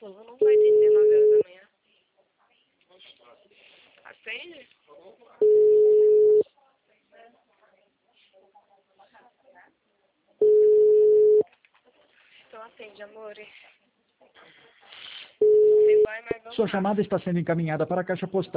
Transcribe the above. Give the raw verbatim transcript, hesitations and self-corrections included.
povo não vai atender nove horas da manhã. Atende? Então atende, amore. Você vai, mas vamos Sua lá. chamada está sendo encaminhada para a caixa postal.